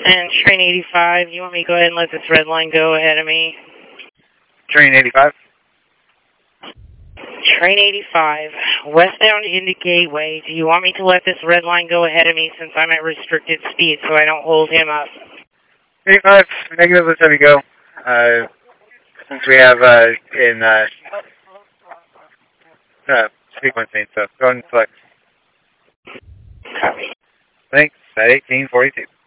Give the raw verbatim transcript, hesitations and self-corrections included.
And train eighty-five, you want me to go ahead and let this red line go ahead of me? Train eighty-five. Train eighty-five, westbound into Gateway. Do you want me to let this red line go ahead of me since I'm at restricted speed so I don't hold him up? eighty-five, negative, let's have you go. Uh, since we have uh, in uh, uh, sequencing, so go ahead and select. Copy. Thanks, at eighteen forty-two.